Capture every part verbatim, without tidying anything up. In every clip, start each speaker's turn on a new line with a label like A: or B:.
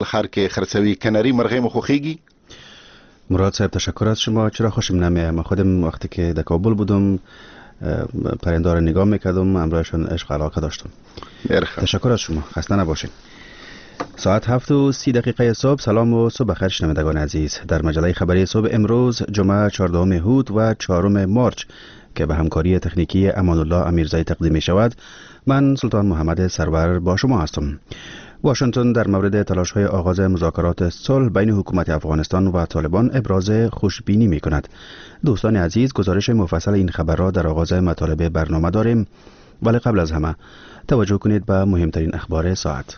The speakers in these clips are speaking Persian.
A: خر که خرسوی کناری مرغه مخوخیگی؟
B: مراد صاحب تشکر از شما. چرا خوشم نمیاد؟ من خودم وقتی که در کابل بودم پرنده را نگاه میکردم، امرایشان عشق علاقه داشتم.
A: برخم.
B: تشکر از شما، خسته نباشید. ساعت هفت و سی دقیقه صبح. سلام و صبح بخیر شنوندگان عزیز. در مجله خبری صبح امروز جمعه چهاردهم هود و چهارم مارچ که به همکاری تکنیکی امان الله امیرزایی تقدیم می شود، من سلطان محمد سرور با شما هستم. واشنگتن در مورد تلاش‌های آغاز مذاکرات صلح بین حکومت افغانستان و طالبان ابراز خوشبینی می کند. دوستان عزیز، گزارش مفصل این خبر را در آغاز مطالب برنامه داریم، ولی قبل از همه توجه کنید به مهمترین اخبار ساعت.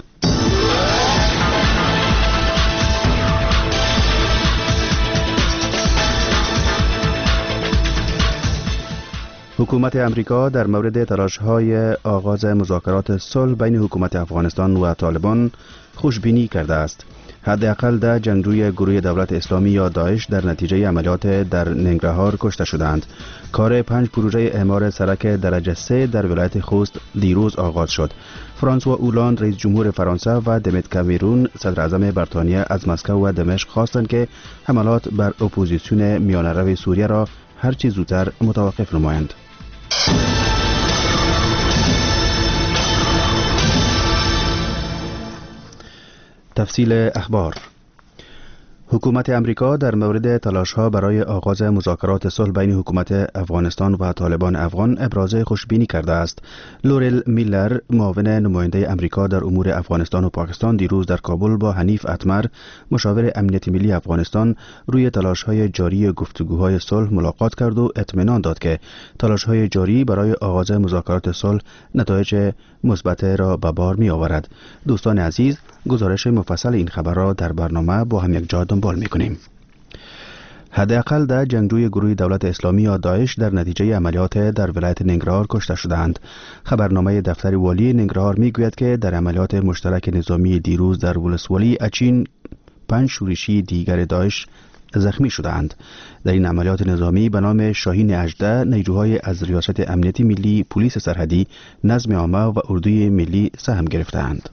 B: حکومت امریکا در مورد تلاش‌های آغاز مذاکرات صلح بین حکومت افغانستان و طالبان خوشبینی کرده است. حداقل ده جنگجوی گروه دولت اسلامی یا داعش در نتیجه عملیات در ننگرهار کشته شدند. کار پنج پروژه اعمار سرک درجه سه در ولایت خوست دیروز آغاز شد. فرانسوا اولاند رئیس جمهور فرانسه و دیوید کامرون صدر اعظم بریتانیا از مسکو و دمشق خواستند که حملات بر اپوزیسیون میانه‌رو سوریه را هر چه زودتر متوقف نمایند. تفصیل اخبار. حکومت امریکا در مورد تلاش‌ها برای آغاز مذاکرات صلح بین حکومت افغانستان و طالبان افغان ابراز خوشبینی کرده است. لورل میلر، معاون نماینده امریکا در امور افغانستان و پاکستان، دیروز در کابل با حنیف اتمر، مشاور امنیت ملی افغانستان، روی تلاش‌های جاری گفتگوهای صلح ملاقات کرد و اطمینان داد که تلاش‌های جاری برای آغاز مذاکرات صلح نتایج مثبت را به بار می‌آورد. دوستان عزیز، گزارش مفصل این خبر را در برنامه با هم یک جا دنبال می‌کنیم. حداقل ده جنگجوی گروه دولت اسلامی یا داعش در نتیجه عملیات در ولایت ننگرهار کشته شدند. خبرنامه دفتر والی ننگرهار میگوید که در عملیات مشترک نظامی دیروز در ولسوالی اچین پنج شورشی دیگر داعش زخمی شدند. در این عملیات نظامی به نام شاهین هجده نیروهای از ریاست امنیت ملی، پلیس سرحدی، نظم عامه و اردوی ملی سهم گرفتند.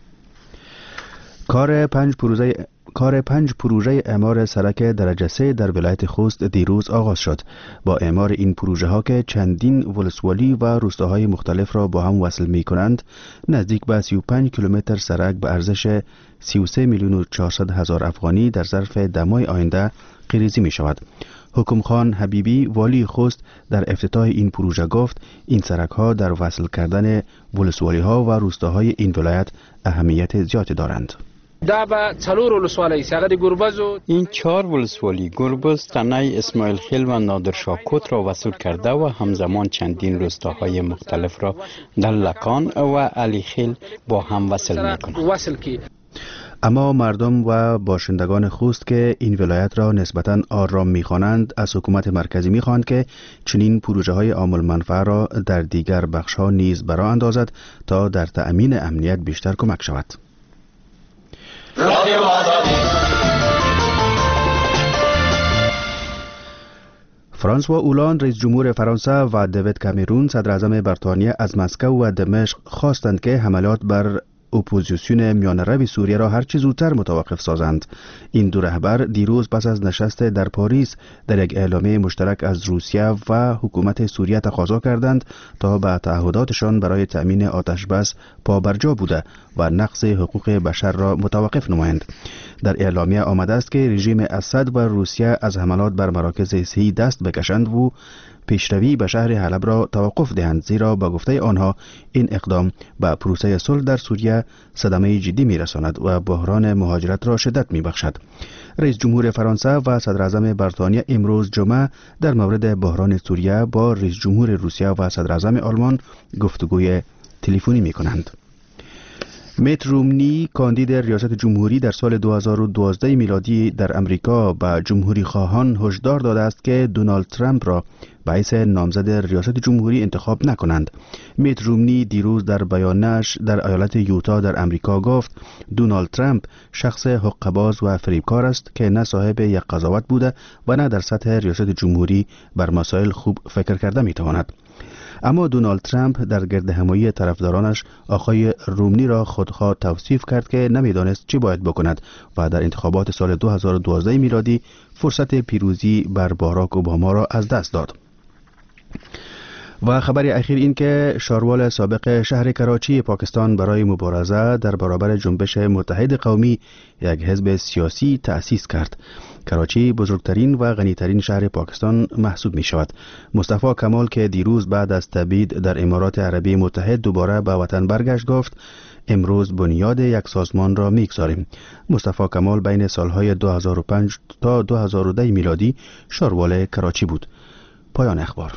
B: کار پنج پروژه کار پنج پروژه اعمار سرک درجه سه در ولایت خوست دیروز آغاز شد. با اعمار این پروژه ها که چندین ولسوالی و روستاهای مختلف را با هم وصل می کنند، نزدیک به سی و پنج کیلومتر سرک به ارزش سی و سه میلیون و چهارصد هزار افغانی در ظرف ده ماه آینده قیریزی می شود. حکم خان حبیبی، والی خوست، در افتتاح این پروژه گفت این سرک ها در وصل کردن ولسوالی ها و روستاهای این ولایت اهمیت زیادی دارند.
C: دا به چلور ولسوالی ساغه دی گربز و
D: این چهار ولسوالی گربز، تنه، اسماعیل خیل و نادرشاه کوت را وصل کرده و همزمان چندین روستاهای مختلف را در لکان و علی خیل با هم وصل می‌کند.
B: اما مردم و باشندگان خوست که این ولایت را نسبتاً آرام می‌خوانند، از حکومت مرکزی می‌خواهند که چنین پروژه های عامل منفعه را در دیگر بخش‌ها نیز برآ اندازد تا در تأمین امنیت بیشتر کمک شود. فرانسوا اولاند رئیس جمهور فرانسه و دیوید کامرون صدر اعظم بریتانیا از مسکو و دمشق خواستند که حملات بر اپوزیسیون میانه‌رو سوریه را هر چه زودتر متوقف سازند. این دو رهبر دیروز پس از نشست در پاریس در یک اعلامیه مشترک از روسیه و حکومت سوریه تقاضا کردند تا به تعهداتشان برای تأمین آتش بس پابرجا بوده و نقض حقوق بشر را متوقف نمایند. در اعلامیه آمده است که رژیم اسد و روسیه از حملات بر مراکز صحی دست بکشند و پیشروی به شهر حلب را توقف دهند، زیرا با گفته آنها این اقدام به پروسه صلح در سوریه صدمه جدی می‌رساند و بحران مهاجرت را شدت می‌بخشد. رئیس جمهور فرانسه و صدر اعظم بریتانیا امروز جمعه در مورد بحران سوریه با رئیس جمهور روسیه و صدر اعظم آلمان گفتگوی تلفنی می‌کنند. میت رومنی، کاندید ریاست جمهوری در سال دو هزار و دوازده میلادی در امریکا، به جمهوری خواهان هشدار داده است که دونالد ترامپ را به حیث نامزد ریاست جمهوری انتخاب نکنند. میت رومنی دیروز در بیانش در ایالت یوتا در امریکا گفت دونالد ترامپ شخص حقه‌باز و فریبکار است که نه صاحب یک قضاوت بوده و نه در سطح ریاست جمهوری بر مسائل خوب فکر کرده میتواند. اما دونالد ترامپ در گردهمایی طرفدارانش آقای رومنی را خودخواه توصیف کرد که نمیدانست چی باید بکند و در انتخابات سال دو هزار و دوازده میلادی فرصت پیروزی بر باراک اوباما را از دست داد. و خبر اخیر این که شاروال سابق شهر کراچی پاکستان برای مبارزه در برابر جنبش متحد قومی یک حزب سیاسی تأسیس کرد. کراچی بزرگترین و غنیترین شهر پاکستان محسوب می شود. مصطفی کمال که دیروز بعد از تبعید در امارات عربی متحد دوباره به وطن برگشت گفت امروز بنیاد یک سازمان را می‌گذاریم. مصطفی کمال بین سالهای دو هزار و پنج تا دو هزار و ده میلادی شاروال کراچی بود. پایان اخبار.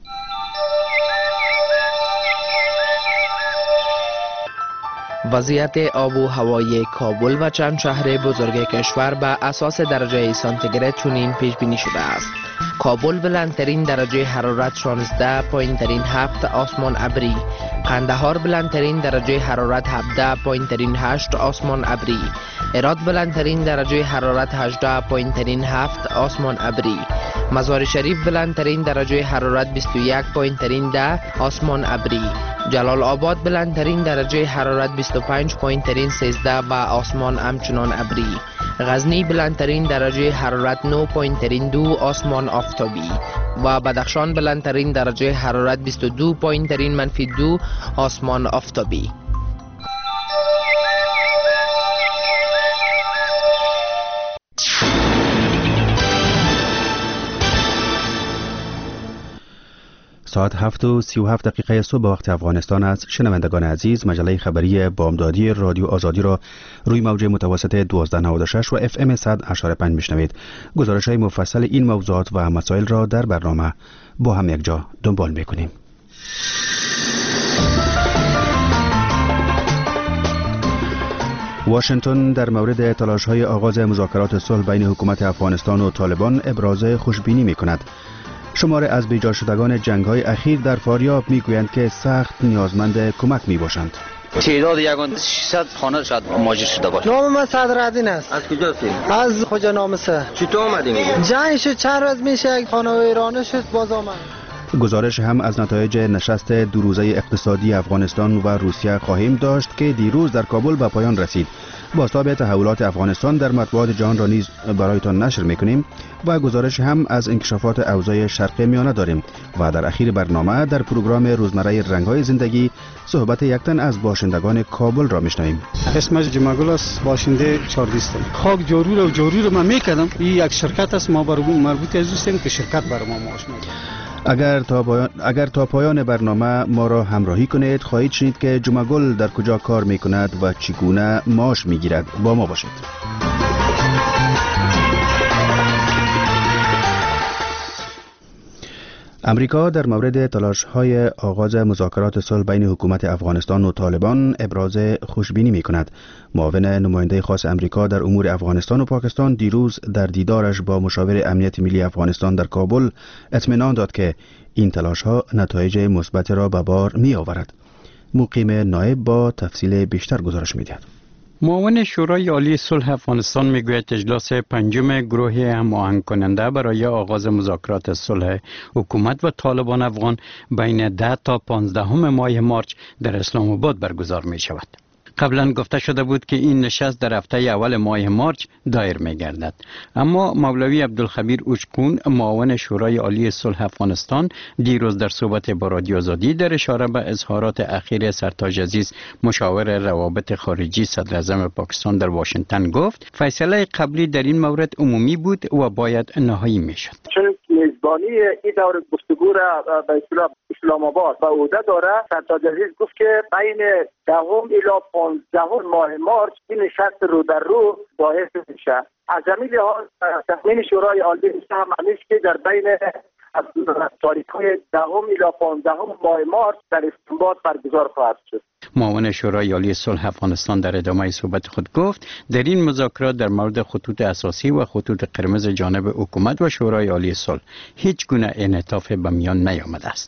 E: وضعیت آب و هوای کابل و چند شهر بزرگ کشور به اساس درجه سانتیگراد چنین پیش بینی شده است. کابل بلندترین درجه حرارت شانزده، پایینترین هفت، آسمان ابری. قندهار بلندترین درجه حرارت هفده، پایینترین هشت، آسمان ابری. هرات بلندترین درجه حرارت هجده، پایینترین هفت، آسمان ابری. مزار شریف بلندترین درجه حرارت بیست و یک، پایینترین ده، آسمان ابری. جلال آباد بلندترین درجه حرارت بیست و پنج، پایینترین سیزده و آسمان همچنان ابری. غزنی بلندترین درجه حرارت نه، پایینترین دو، آسمان آفتابی. و بدخشان بلندترین درجه حرارت بیست و دو، پایینترین منفی دو، آسمان آفتابی.
B: ساعت هفت و سی و هفت دقیقه صبح وقت افغانستان است. شنوندگان عزیز، مجله خبری بامدادی رادیو آزادی را روی موج متوسط دوازده نود و شش و اف ام صد و پنج میشنوید. گزارش های مفصل این موضوعات و مسائل را در برنامه با هم یک جا دنبال میکنیم. واشنگتن در مورد تلاش‌های آغاز مذاکرات صلح بین حکومت افغانستان و طالبان ابراز خوشبینی میکند. شمار از بیجا شدگان جنگ‌های اخیر در فاریاب میگویند که سخت نیازمند کمک میباشند.
F: تعداد یگان ششصد خانه شاید مهاجر شده باشه.
G: نام من صدرالدین است.
F: از کجا هستی؟
G: از خوجا نامسه.
F: چطور آمدی میگه؟
G: جنگ شد چند روز میشه یک خانه ویرانه شد باز آمد.
B: گزارش هم از نتایج نشست دو روزه اقتصادی افغانستان و روسیه خواهیم داشت که دیروز در کابل به پایان رسید. بازتاب تحولات افغانستان در مطبوعات جهان را نیز برایتان نشر میکنیم و گزارش هم از انکشافات اوضاع شرق میانه داریم و در اخیر برنامه در پروگرام روزمره رنگ‌های زندگی صحبت یک تن از باشندگان کابل را میشنویم.
H: اسمش جمعگل است، باشنده چهاردیستم. خاک جارو رو جارو رو من میکردم. این یک شرکت است، ما برای مربوط هستیم که شرکت برای ما معاش میده.
B: اگر تا پایان اگر تا پایان برنامه ما را همراهی کنید خواهید شنید که جمعگل در کجا کار میکند و چگونه معاش میگیرد. با ما باشید. امریکا در مورد تلاش‌های آغاز مذاکرات صلح بین حکومت افغانستان و طالبان ابراز خوشبینی می‌کند. معاون نماینده خاص امریکا در امور افغانستان و پاکستان دیروز در دیدارش با مشاور امنیت ملی افغانستان در کابل اطمینان داد که این تلاش‌ها نتایج مثبت را به بار می‌آورد. مقیم نایب با تفصیل بیشتر گزارش می‌دهد.
D: معاون شورای عالی صلح افغانستان میگوید اجلاس پنجم گروه هماهنگ کننده برای آغاز مذاکرات صلح حکومت و طالبان افغان بین ده تا پانزده ماه مارچ در اسلام آباد برگزار می شود. قبلا گفته شده بود که این نشست در هفته اول ماه مارچ دایر می گردد. اما مولوی عبدالخبیر اوچقون معاون شورای عالی صلح افغانستان دیروز در صحبت با رادیو آزادی در اشاره به اظهارات اخیر سرتاج عزیز مشاور روابط خارجی صدر اعظم پاکستان در واشنگتن گفت فیصله قبلی در این مورد عمومی بود و باید نهایی می شد.
I: چون میزبانی این دور گفتگو را به اصطلاح اسلام آباد به عهده داره، سرتاج عزیز گفت که بین دهم الی پانزدهم ماه مارچ این نشست رو در رو باعث میشه. از همین لحاظ تصمیم شورای عالی هم است که در بین از تاریخ‌های دهم الی پانزدهم ماه مارچ در اسلام آباد برگزار خواهد شد.
D: معاون شورای عالی صلح افغانستان در ادامه صحبت خود گفت در این مذاکرات در مورد خطوط اساسی و خطوط قرمز جانب حکومت و شورای عالی صلح هیچ گونه انعطاف به میان نیامده است.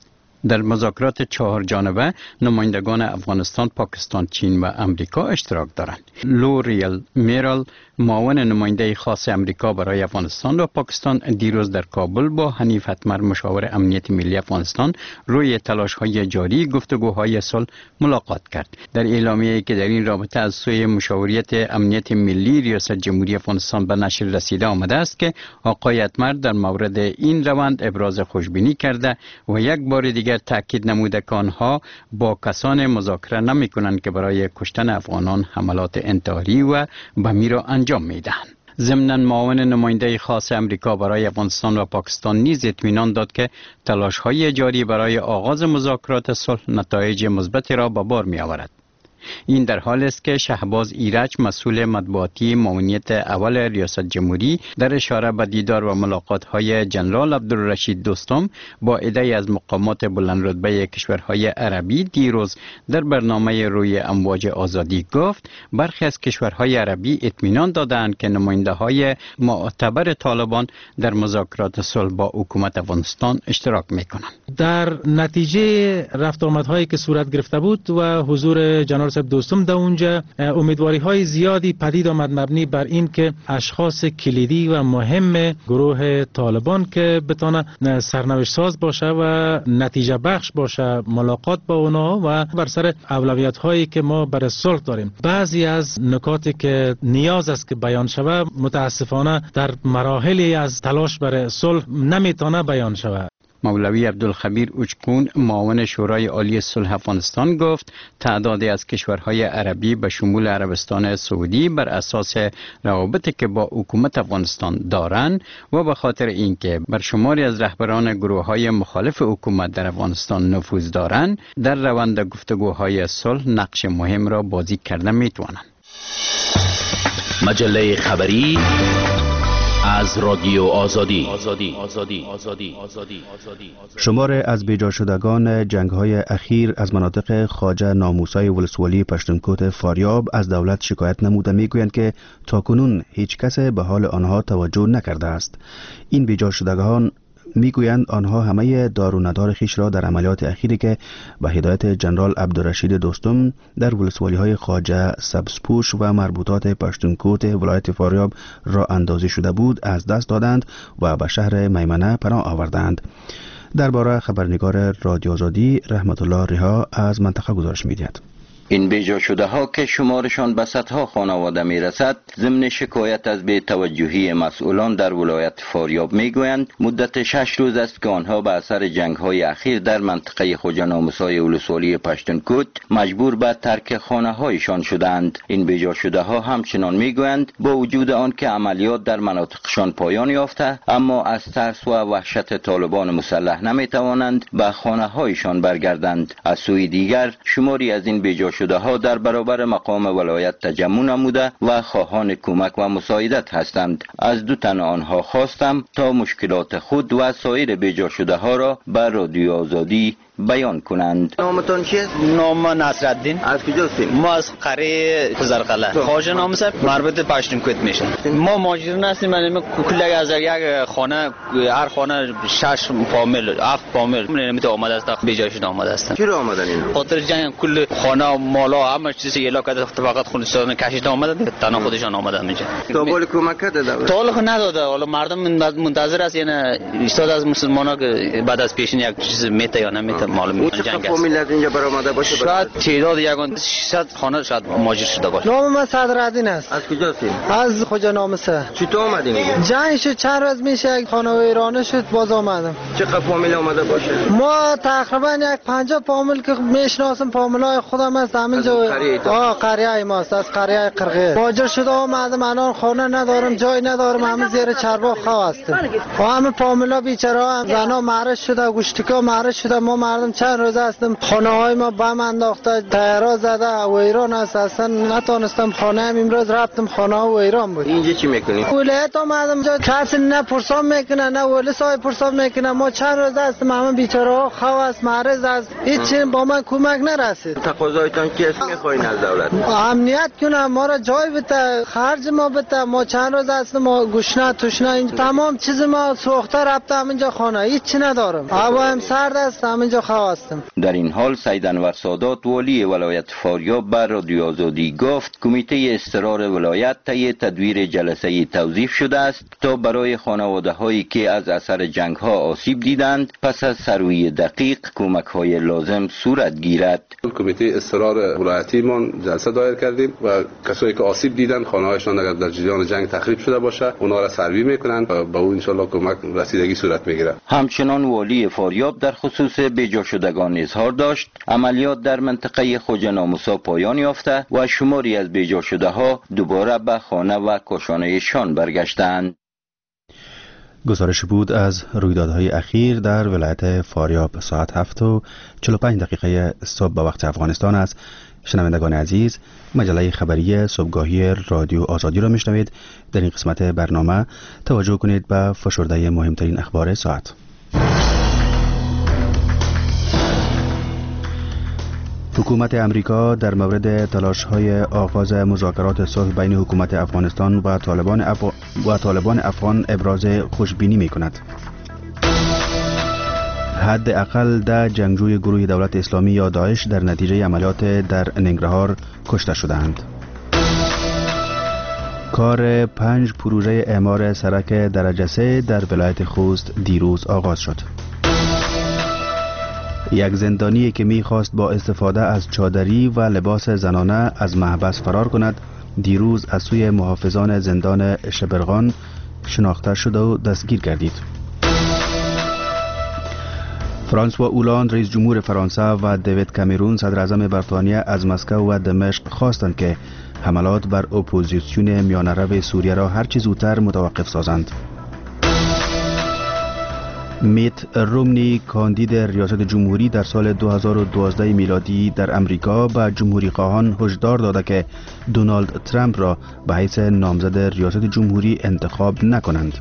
D: در مذاکرات چهار جانبه نمایندگان افغانستان، پاکستان، چین و امریکا اشتراک دارند. لوریل میرال، معاون نماینده خاص امریکا برای افغانستان و پاکستان، دیروز در کابل با حنیف اتمر، مشاور امنیت ملی افغانستان، روی تلاش‌های جاری گفتگوهای صلح ملاقات کرد. در اعلامیه‌ای که در این رابطه از سوی مشاوریت امنیت ملی ریاست جمهوری افغانستان به نشر رسیده آمده است که آقای اتمر در مورد این روند ابراز خوشبینی کرده و یک بار دیگر تاکید نموده که آنها با کسان مذاکره نمی‌کنند که برای کشتن افغانان حملات انتحاری و بمی را انجام می‌دهند. ضمناً معاون نماینده خاص امریکا برای افغانستان و پاکستان نیز اطمینان داد که تلاش‌های جاری برای آغاز مذاکرات صلح نتایج مثبتی را به بار می‌آورد. این در حال است که شهباز ایرج، مسئول مطبوعاتی معاونیت اول ریاست جمهوری، در اشاره به دیدار و ملاقات‌های جنرال عبدالرشید دوستم با عده‌ای از مقامات بلندرتبه کشورهای عربی دیروز در برنامه روی امواج آزادی گفت برخی از کشورهای عربی اطمینان دادند که نماینده‌های معتبر طالبان در مذاکرات صلح با حکومت افغانستان اشتراک می‌کنند.
J: در نتیجه رفت آمدهایی که صورت گرفته بود و حضور جنرال دوستم در اونجا، امیدواری های زیادی پدید آمد مبنی بر این که اشخاص کلیدی و مهم گروه طالبان که بتونه سرنوشت ساز باشه و نتیجه بخش باشه ملاقات با اونا و بر سر اولویت هایی که ما برای صلح داریم. بعضی از نکاتی که نیاز است که بیان شود متاسفانه در مراحلی از تلاش برای صلح نمیتونه بیان شود.
D: مولوی عبدالخبیر اوچکون، معاون شورای عالی صلح افغانستان، گفت تعدادی از کشورهای عربی به شمول عربستان سعودی بر اساس روابطی که با حکومت افغانستان دارند و به خاطر اینکه بر شماری از رهبران گروه‌های مخالف حکومت در افغانستان نفوذ دارند، در روند گفتگوهای صلح نقش مهم را بازی کرده می‌توانند.
K: مجله خبری از رادیو آزادی. آزادی. آزادی. آزادی. آزادی.
B: شمار از بیجا شدگان جنگ‌های اخیر از مناطق خواجه ناموسای ولسوالی پشتونکوت فاریاب از دولت شکایت نموده میگویند که تاکنون هیچ کس به حال آنها توجه نکرده است. این بیجا شدگان میگویند آنها همه دار و ندار خیش را در عملیات اخیری که به هدایت جنرال عبدالرشید دوستم در ولسوالی های خواجه سبزپوش و مربوطات پشتونکوت ولایت فاریاب را اندازی شده بود از دست دادند و به شهر میمنه پناه آوردند. درباره خبرنگار رادیو آزادی رحمت الله ریها از منطقه گزارش می‌دهد.
L: این بیجا شده ها که شمارشان به صدها خانواده می رسد، ضمن شکایت از بی توجهی مسئولان در ولایت فاریاب می گویند مدت شش روز است که آنها به اثر جنگ های اخیر در منطقه خواجه ناموسای ولسوالی پشتونکوت مجبور به ترک خانه هایشان شدند. این بیجا شده ها همچنان می گویند با وجود آن که عملیات در مناطقشان پایان یافته، اما از ترس و وحشت طالبان مسلح نمی توانند به خانه هایشان برگردند. از سوی دیگر شماری از این بیجا شده ها در برابر مقام ولایت تجمع نموده و خواهان کمک و مساعدت هستند. از دو تن آنها خواستم تا مشکلات خود و سایر بیجا شده ها را بر رادیو آزادی بیان کنند.
M: نامتون چیست؟
F: نام نصرالدین.
M: از کجا هستید؟
F: ما از قریه زرقله. خواجه ناموسای مربوط پشتونکوت میشن. ما ماجران هستیم، من کل از یک خانه، هر خانه شش فامیل، هفت فامیل نمیته آمده است، بیجاشون آمده است.
M: چرا آمدن این؟
F: خاطر جنگ کل خانه مالا همه چیزی علاقه فقط خونستان کشیده آمده، تنها خودشان آمده اینجا.
M: تا بالا کمک کرده دولت؟
F: تا حالا نداده. حالا مردم منتظر است یعنی ایستاد از مسلمانا که بعد از پیشین یک چیز میته یا نمیته معلوم
M: نیست. جنگ است. فامیل از اینجا برآمده باشه؟
F: شاید تعداد یگان شصت خانه شاید ماجر شده باشه.
G: نام من صدرالدین است.
M: از کجا هستید؟
G: از خواجه ناموسه.
M: چطور آمدین اینجا؟
G: جنگ شد چند روز میشه، یک خانه ویرانه شد، باز آمدم.
M: چقدر فامیل آمده باشه؟
G: ما تقریبا یک پنجاه فامیل که میشناسم، فامیلای خودم است همینجا. آه قریه ماست، از قریه قرقه. ماجر شده آمدم، الان خانه ندارم، جای ندارم، همه زیر چرباق خواه هستم. و همه فامیلا بیچاره هم زنا معرض شده، گوشتکا معرض شده. ما مردم چند روز هستم خانه های ما بم انداخته، تیرا زده و ایران است، اصلا نتونستم خانه هم امروز رفتم خانه و ایران بود.
M: اینجا چی میکنی؟
G: ولایت آمدم جا کسی نه پرسان میکنه نه ولسای پرسان میکنه. ما چند روز هستم همه بیچاره ها خواه است، معرض است، هیچ با من کمک نرسید.
M: تقاضایتان چی است میخواین از دولت؟
G: امنیت کنه، ما را جای بده، خرج ما بده. ما چند روز هستم ما گوشنه توشنه تمام چیز ما سوخته رفته همینجا خانه، هیچ چی ندارم. هوا هم سرد است، همینجا خواستم.
L: در این حال سید انور سادات والی ولایت فاریاب بر رادیو آزادی گفت کمیته اضطرار ولایت طی تدویر جلسه توظیف شده است تا برای خانواده هایی که از اثر جنگ ها آسیب دیدند پس از سروی دقیق کمک های لازم صورت گیرد.
N: کمیته اضطرار ولایتی ما جلسه دایر کردیم و کسایی که آسیب دیدن خانه هایشان اگر در جریان جنگ تخریب شده باشه اونا را سروی میکنن و به اون ان شاء الله کمک رسیدگی صورت میگیره.
L: همچنان والی فاریاب در خصوص بیجا شدگان اظهار داشت عملیات در منطقه خوجه ناموسا پایان یافته و شماری از بیجا شده ها دوباره به خانه و کاشانه‌شان برگشتند.
B: گزارش بود از رویدادهای اخیر در ولایت فاریاب. ساعت هفت و چهل و پنج دقیقه صبح به وقت افغانستان است. شنوندگان عزیز، مجله خبری صبحگاهی رادیو آزادی را میشنوید. در این قسمت برنامه توجه کنید به فشرده مهمترین اخبار ساعت. حکومت امریکا در مورد تلاش‌های آغاز مذاکرات صلح بین حکومت افغانستان و طالبان افغ... و طالبان افغان ابراز خوشبینی می‌کند. حداقل ده جنگجوی گروه دولت اسلامی یا داعش در نتیجه عملیات در ننگرهار کشته شدند. کار پنج پروژه اعمار سرک درجه سه در ولایت خوست دیروز آغاز شد. یک زندانی که می‌خواست با استفاده از چادری و لباس زنانه از محبس فرار کند دیروز از سوی محافظان زندان شبرغان شناخته شد و دستگیر گردید. فرانسوا اولاند رئیس جمهور فرانسه و دیوید کامرون صدر اعظم بریتانیا از مسکو و دمشق خواستند که حملات بر اپوزیسیون میانه سوریه را هرچه زودتر متوقف سازند. میت رومنی کاندید ریاست جمهوری در سال دو هزار و دوازده میلادی در امریکا به جمهوری خواهان هشدار داده که دونالد ترامپ را به حیث نامزد ریاست جمهوری انتخاب نکنند.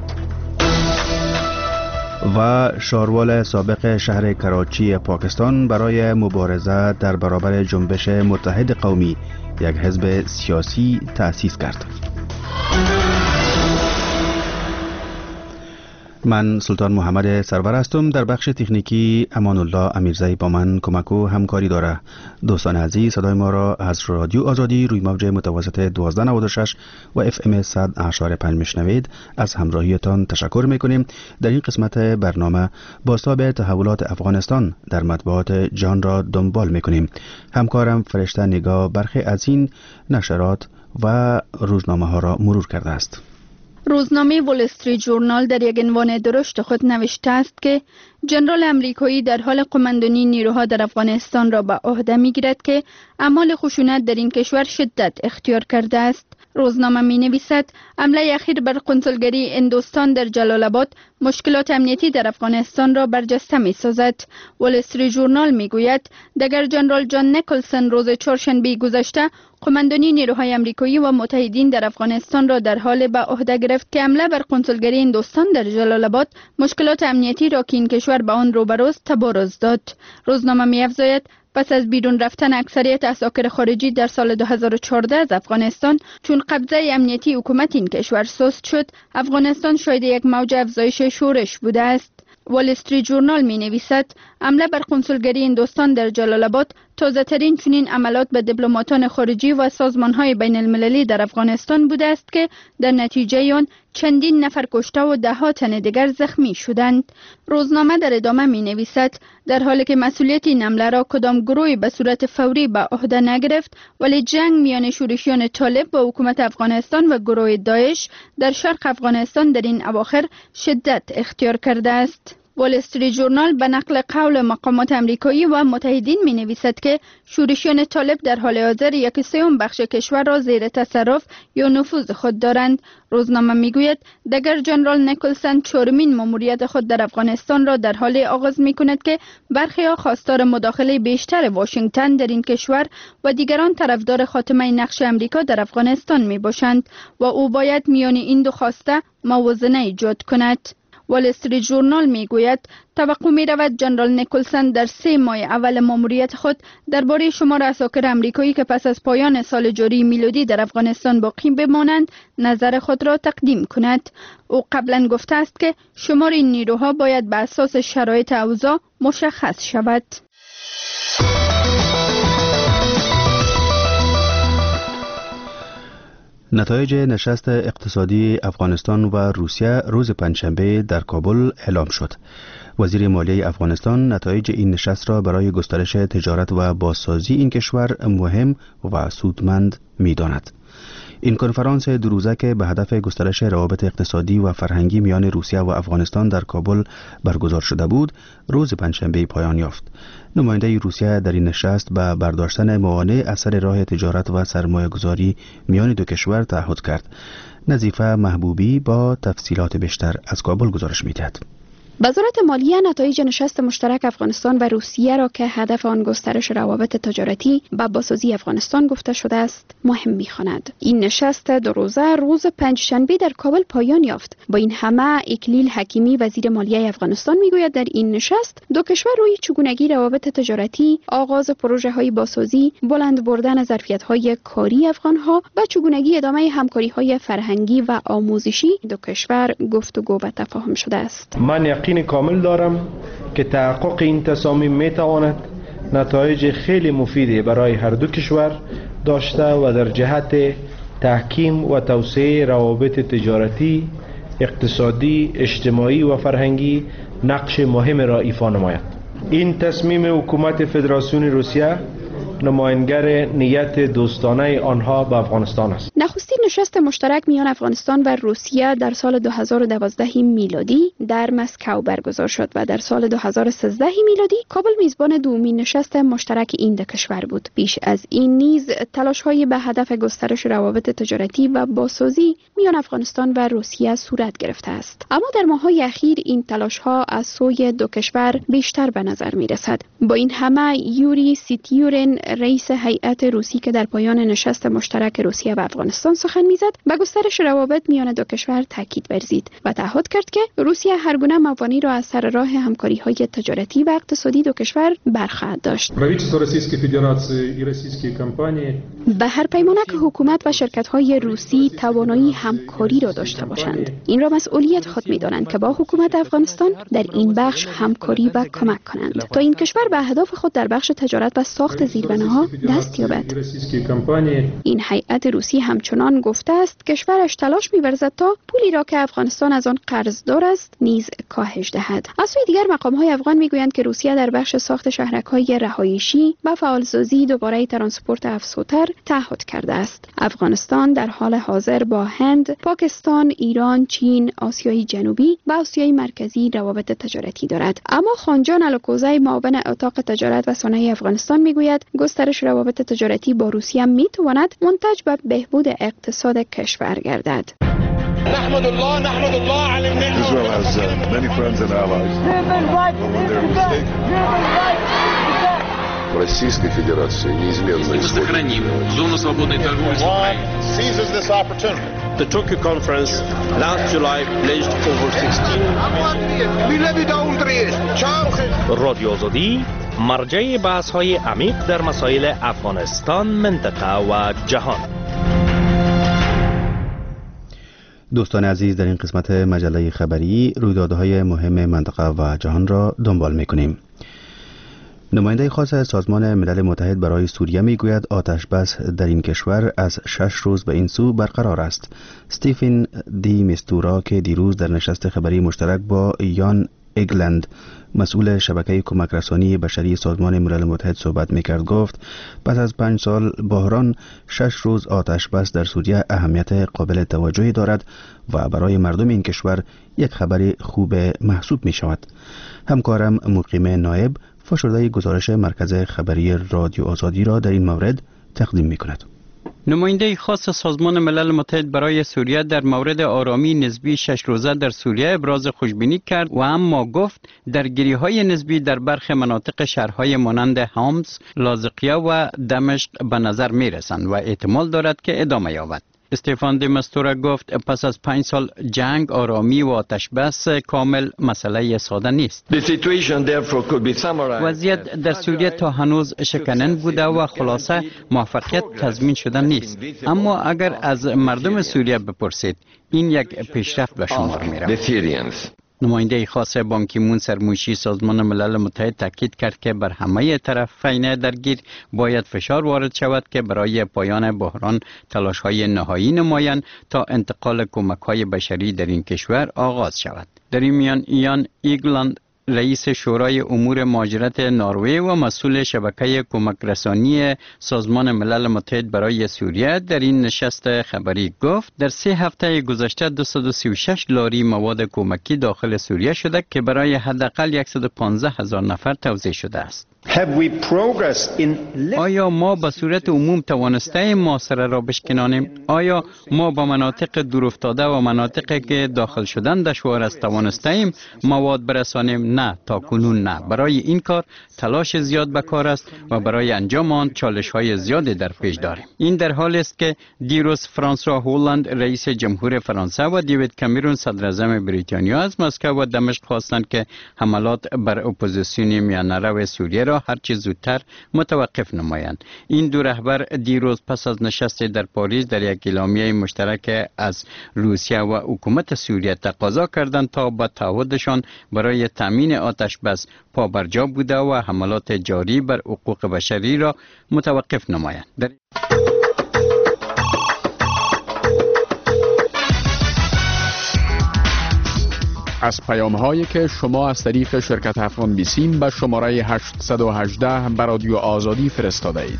B: و شاروال سابق شهر کراچی پاکستان برای مبارزه در برابر جنبش متحد قومی یک حزب سیاسی تأسیس کرد. من سلطان محمد سرور هستم. در بخش تکنیکی امان الله امیرزایی با من کمک و همکاری داره. دوستان عزیز، صدای ما را از رادیو آزادی روی موج متوسط دوازده نود و شش و اف ام صد اشاره پنج میشنوید. از همراهیتان تشکر میکنیم. در این قسمت برنامه بازتاب تحولات افغانستان در مطبوعات جهان را دنبال میکنیم. همکارم فرشته نگاه برخی از این نشرات و روزنامه ها را مرور کرده است.
O: روزنامه وال استریت ژورنال در یک عنوان درشت خود نوشته است که ژنرال امریکایی در حال قماندانی نیروها در افغانستان را به عهده می‌گیرد که اعمال خشونت در این کشور شدت اختیار کرده است. روزنامه می نویسد حمله اخیر بر کنسولگری هندوستان در جلال آباد مشکلات امنیتی در افغانستان را برجسته می سازد. وال استریت ژورنال می گوید دگر جنرال جان نیکلسن روز چهارشنبه گذشته قماندانی نیروهای امریکایی و متحدین در افغانستان را در حال به عهده گرفت که حمله بر کنسولگری هندوستان در جلال آباد مشکلات امنیتی را که این کشور به آن روبروست تبارز داد. روزنامه می افزاید پس از بیرون رفتن اکثریت اساکر خارجی در سال دو هزار و چهارده از افغانستان چون قبضه امنیتی حکومت این کشور سست شد، افغانستان شاهد یک موج افزایش شورش بوده است. وال استریت ژورنال می نویسد حمله بر کنسولگری هندوستان در جلال آباد تازه ترین چنین عملات به دیپلماتان خارجی و سازمان های بین المللی در افغانستان بوده است که در نتیجه آن چندین نفر کشته و ده ها تن دیگر زخمی شدند. روزنامه در ادامه می نویسد در حالی که مسئولیت این حمله را کدام گروهی به صورت فوری به عهده نگرفت، ولی جنگ میان شورشیان طالب و حکومت افغانستان و گروه داعش در شرق افغانستان در این اواخر شدت اختیار کرده است. وال استریت ژورنال به نقل قول مقامات امریکایی و متحدین می نویسد که شورشیان طالب در حال حاضر یک سوم بخش کشور را زیر تصرف یا نفوذ خود دارند. روزنامه می گوید دگر جنرال نیکلسن چهارمین مأموریت خود در افغانستان را در حال آغاز می کند که برخی ها خواستار مداخله بیشتر واشنگتن در این کشور و دیگران طرفدار خاتمه نقش امریکا در افغانستان می باشند و او باید میان این دو خواسته موازنه ایجاد کند. وال استریت ژورنال می گوید توقع می رود جنرال نیکلسن در سه ماه اول ماموریت خود درباره شمار عساکر امریکایی که پس از پایان سال جاری میلادی در افغانستان باقی بمانند نظر خود را تقدیم کند. او قبلا گفته است که شمار این نیروها باید بر اساس شرایط اوضاع مشخص شود.
B: نتایج نشست اقتصادی افغانستان و روسیه روز پنجشنبه در کابل اعلام شد. وزیر مالیه افغانستان نتایج این نشست را برای گسترش تجارت و بازسازی این کشور مهم و سودمند می‌داند. این کنفرانس دو روزه که به هدف گسترش روابط اقتصادی و فرهنگی میان روسیه و افغانستان در کابل برگزار شده بود، روز پنجشنبه پایان یافت. نماینده روسیه در این نشست به برداشتن موانع از سر راه تجارت و سرمایه گذاری میان دو کشور تعهد کرد. نظیفه محبوبی با تفصیلات بیشتر از کابل گزارش می‌دهد.
P: وزارت مالیه نتایج نشست مشترک افغانستان و روسیه را که هدف آن گسترش روابط تجارتی و بازسازی افغانستان گفته شده است مهم می‌خواند. این نشست دو روزه روز پنجشنبه در کابل پایان یافت. با این همه اکلیل حکیمی وزیر مالیه افغانستان میگوید در این نشست دو کشور روی چگونگی روابط تجارتی، آغاز پروژه‌های بازسازی، بلند بردن ظرفیت‌های کاری افغان‌ها و چگونگی ادامه همکاری‌های فرهنگی و آموزشی دو کشور گفتگو و تفاهم شده است.
Q: من یقین کامل دارم که تحقق این تصامیم میتواند نتایج خیلی مفیدی برای هر دو کشور داشته و در جهت تحکیم و توسعه روابط تجارتی، اقتصادی، اجتماعی و فرهنگی نقش مهم را ایفا نماید. این تصمیم حکومت فدراسیون روسیه نمایانگر نیت دوستانه آنها به افغانستان است.
P: نخستین نشست مشترک میان افغانستان و روسیه در سال دو هزار و دوازده میلادی در مسکو برگزار شد و در سال دو هزار و سیزده میلادی کابل میزبان دومین نشست مشترک این دو کشور بود. پیش از این نیز تلاش‌های به هدف گسترش روابط تجارتی و بازسازی میان افغانستان و روسیه صورت گرفته است. اما در ماه‌های اخیر این تلاش‌ها از سوی دو کشور بیشتر به نظر می‌رسد. با این همه یوری سیتیورن رئیس هیئت روسی که در پایان نشست مشترک روسیه و افغانستان سخن میزد به گسترش روابط میان دو کشور تاکید ورزید و تعهد کرد که روسیه هر گونه موانعی را از سر راه همکاری‌های تجارتی و اقتصادی دو کشور برخواهد داشت. به هر پیمانه که حکومت و شرکت‌های روسی توانایی همکاری را داشته باشند، این را مسئولیت خود می‌دانند که با حکومت افغانستان در این بخش همکاری و کمک کنند تا این کشور به اهداف خود در بخش تجارت و ساخت زیربناها دست یابد. این هیئت روسی همچنان گفته است کشورش تلاش می‌ورزد تا پولی را که افغانستان از آن قرضدار است نیز کاهش دهد. از سوی دیگر مقام‌های افغان می‌گویند که روسیه در بخش ساخت شهرک‌های رهایشی و فعالسازی دوباره ترانسپورت افزودتر تعهد کرده است. افغانستان در حال حاضر با هند، پاکستان، ایران، چین، آسیای جنوبی و آسیای مرکزی روابط تجارتی دارد. اما خانجان الکوزی معاون اتاق تجارت و صنایع افغانستان می‌گوید گسترش روابط تجارتی با روسیه می‌تواند منتج به بهبود اقتصاد کشور گردد.
R: نحمد الله نحمد الله على النعمة. Israel has uh, many friends and allies. Российской Федерации неизменно
K: сохраним зону свободной торговли с Украиной.
R: Seizes this opportunity.
S: The Tokyo conference last July pledged over sixteen
T: رادیو آزادی مرجع بحث‌های عمیق در مسائل افغانستان، منطقه و جهان.
B: دوستان عزیز، در این قسمت مجله خبری رویدادهای مهم منطقه و جهان را دنبال می‌کنیم. نماینده خاص سازمان ملل متحد برای سوریه میگوید آتش بس در این کشور از شش روز به این سو برقرار است. استیفن دی میستورا که دیروز در نشست خبری مشترک با یان اگلند مسئول شبکه کمک رسانی بشری سازمان ملل متحد صحبت میکرد گفت پس از پنج سال بحران شش روز آتش بس در سوریه اهمیت قابل توجهی دارد و برای مردم این کشور یک خبر خوب محسوب می شود. همکارم مقیم نایب فشرده گزارش مرکز خبری رادیو آزادی را در این مورد تقدیم می کند.
D: نماینده خاص سازمان ملل متحد برای سوریه در مورد آرامی نسبی شش روزه در سوریه ابراز خوشبینی کرد و اما گفت درگیری‌های نسبی در برخی مناطق شهرهای مانند حمص، لاذقیه و دمشق به نظر می‌رسند و احتمال دارد که ادامه یابد. استفان د مستورا گفت پس از پنج سال جنگ، آرامی و آتش بس کامل مسئله ساده نیست. وضعیت در سوریه تا هنوز شکننده بوده و خلاصه موفقیت تضمین شده نیست. اما اگر از مردم سوریه بپرسید، این یک پیشرفت به شمار می رود. نماینده خاص بان کی مون سرموشی سازمان ملل متحد تاکید کرد که بر همه طرفین درگیر باید فشار وارد شود که برای پایان بحران تلاش‌های نهایی نمایند تا انتقال کمک‌های بشری در این کشور آغاز شود. در این میان ایان ایگلند رئیس شورای امور مهاجرت نروژ و مسئول شبکه کمک رسانی سازمان ملل متحد برای سوریه در این نشست خبری گفت در سه هفته گذشته دویست و سی و شش لاری مواد کمکی داخل سوریه شده که برای حداقل صد و پانزده هزار نفر توزیع شده است. آیا ما به صورت عموم توانسته محاصره را بشکنانیم؟ آیا ما به مناطق دورافتاده و مناطقی که داخل شدن دشوار است توانسته‌ایم مواد برسانیم؟ نه، تا کنون نه. برای این کار تلاش زیاد به کار است و برای انجام آن چالش‌های زیادی در پیش داریم. این در حالی است که دیروز فرانسوا هولند رئیس جمهور فرانسه و دیوید کامرون صدر اعظم بریتانیا از مسکو و دمشق خواستند که حملات بر اپوزیسیون میانه‌رو سوریه را هر چه زودتر متوقف نمایند. این دو رهبر دیروز پس از نشست در پاریس در یک اعلامیه مشترک از روسیه و حکومت سوریه تقاضا کردند تا با تعهدشان برای تامین آتش بس پابرجا بوده و حملات جاری بر حقوق بشری را متوقف نمایند. در
U: از پیام هایی که شما از طریق شرکت افغان بیسیم به شماره هشتصد و هجده به رادیو آزادی فرستاده اید.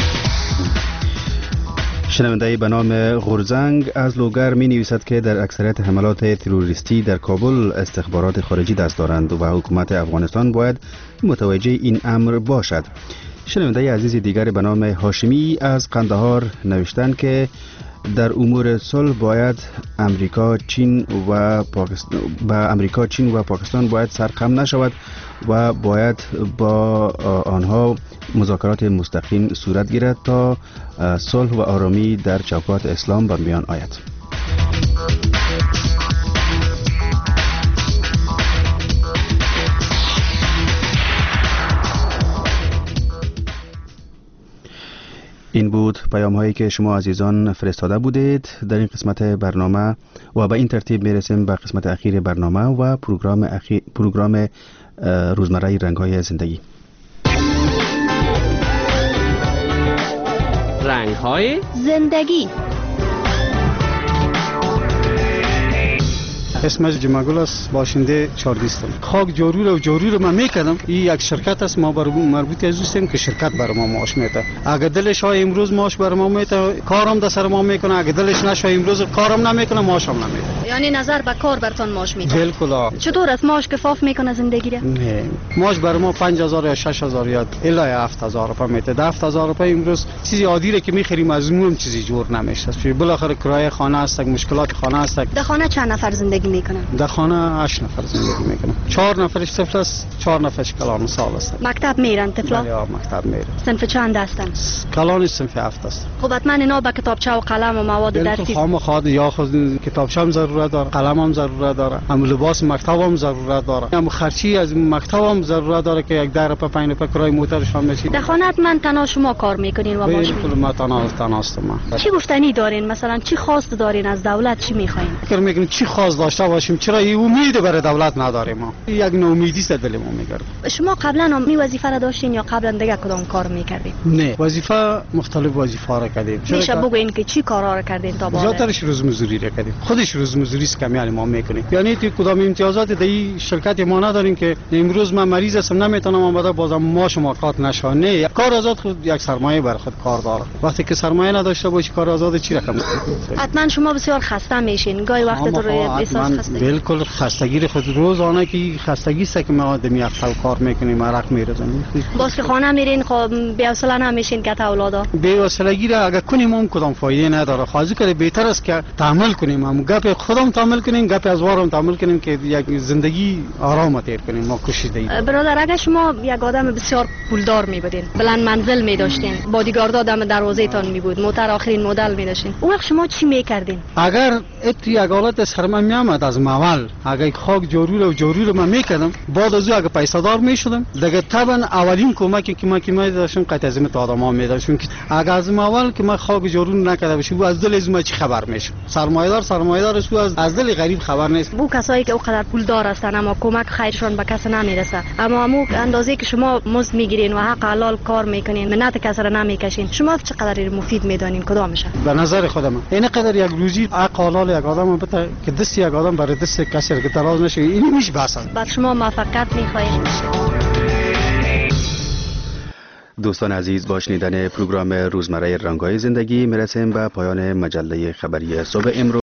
B: شنونده به نام غورزنگ از لوگر می نویسد که در اکثریت حملات تروریستی در کابل استخبارات خارجی دست دارند و حکومت افغانستان باید متوجه این امر باشد. شنونده عزیز دیگر به نام هاشمی از قندهار نوشتند که در امور صلح باید امریکا، چین و پاکستان با امریکا، چین و پاکستان باید سرخم نشود و باید با آنها مذاکرات مستقیم صورت گیرد تا صلح و آرامی در چوکات اسلام به میان آید. این بود پیام هایی که شما عزیزان فرستاده بودید در این قسمت برنامه و به این ترتیب میرسیم به قسمت اخیر برنامه و پروگرام اخیر پروگرام روزمره رنگ های زندگی.
E: رنگ های زندگی.
H: اسمش جمعگل است، باشنده چاردیستم. خاک جارو رو جارو رو من میکردم. این یک شرکت است، ما بر مربوط از دوستیم که شرکت بر ما معاش میده. اگه دلش های امروز معاش بر ما میده، کارم در سر ما میکنه. اگه دلش نشه امروز کارم نمیکنه، معاشم نمیده.
V: یعنی نظر به کار برتون معاش میده؟
H: بالکل.
V: چطور است معاش کفاف میکنه زندگی را؟
H: نه، معاش بر ما پنج هزار یا شش هزار یا الا هفت هزار روپیه میده. هفت هزار روپیه امروز چیزی عادی که میخریم از اونم چیزی جور نمیشه. بالاخره کرایه خانه است، مشکلات خانه است.
V: در خانه چند نفر زندگی میکنن؟
H: در خانه هشت نفر زندگی میکنن. چهار نفرش طفل است، چهار نفرش کلان سال است.
V: مکتب میرن طفلا؟
H: یا مکتب میرن.
V: صنف چند هستن؟
H: کلان صنف هفت است.
V: خب حتما اینا با کتابچه و قلم و مواد درسی
H: خام خاد یا خود کتابچه هم ضرورت داره، قلم هم ضرورت داره، هم لباس مکتب هم ضرورت داره، هم خرچی از مکتب هم ضرورت داره که یک در پا پنج پا کرای موترش هم میشه.
V: در خانه حتما تنها شما کار میکنین و باش
H: میکنین؟ ما تنها تنها هستم.
V: چی گفتنی دارین؟ مثلا چی خواست دارین از دولت؟ چی میخواین؟
H: فکر میکنین چی خواست داشته باشیم؟ چرا این امید برای دولت نداریم؟ ما یک ناامیدی است دل ما میگرد.
V: شما قبلا هم این وظیفه را داشتین یا قبلا دیگه کدام کار میکردین؟
H: نه، وظیفه مختلف وظیفه را کردیم.
V: میشه بگوین که چی کارا را کردین تا بالا؟
H: زیاترش روزمزوری را کردیم. خودش روزمزوری است که میال ما میکنیم. یعنی تو کدام امتیازات دی شرکت ما نداریم که امروز من مریض هستم نمیتونم آمده بازم ما شما کات نشه. نه، کار آزاد خود یک سرمایه بر خود کار داره. وقتی که سرمایه نداشته باشی کار آزاد چی رقم؟
V: حتما شما بسیار خسته میشین. گاهی وقت تو روی احساس
H: من بالکل خستگی خود روزانه که خستگی است که ما آدمی اقل کار میکنیم عرق میرزنیم.
V: باز که خانه میرین خب بی حوصله نمیشین که اولادا
H: بی حوصلگی را اگر کنیم هم کدام فایده نداره. خواهی کنه بهتر است که تحمل کنیم، هم گپ خودم تحمل کنیم، گپ از وارم تحمل کنیم که یک زندگی آرام تیر کنیم. ما کوشش دهیم.
V: برادر اگر شما یک آدم بسیار پولدار می بودین، بلند منزل می داشتین، بادیگارد آدم دروازه تان می بود، موتر آخرین مدل می داشتین، اون وقت شما چی می کردین؟
H: اگر ات یک حالت سرما می آمد از اول، اگر خاک جارو و جارو رو من میکردم، بعد از او اگر پیسه دار میشدم، دیگه طبعا اولین کمکی که ما که ما داشتم قطع از این آدما میداشتم که اگر از اول که ما خاک جارو نکرده باشم، او از دل از ما چی خبر میشه؟ سرمایه‌دار سرمایه‌دار است، از از دل غریب خبر نیست.
V: بو کسایی که اوقدر پولدار هستن اما کمک خیرشون به کس نمیرسه، اما همو اندازه که شما مزد میگیرین و حق حلال کار میکنین، منت کس را نمیکشین، شما چقدر مفید میدانین کدامشه؟
H: به نظر خودم این قدر یک روزی حق حلال یک آدم بده که دست یک آدم برای دست کسی که دراز نشه، این میشه بس.
V: بعد شما موفقیت میخواین.
B: دوستان عزیز، با شنیدن پروگرام روزمره رنگ‌های زندگی میرسیم به پایان مجله خبری صبح امروز.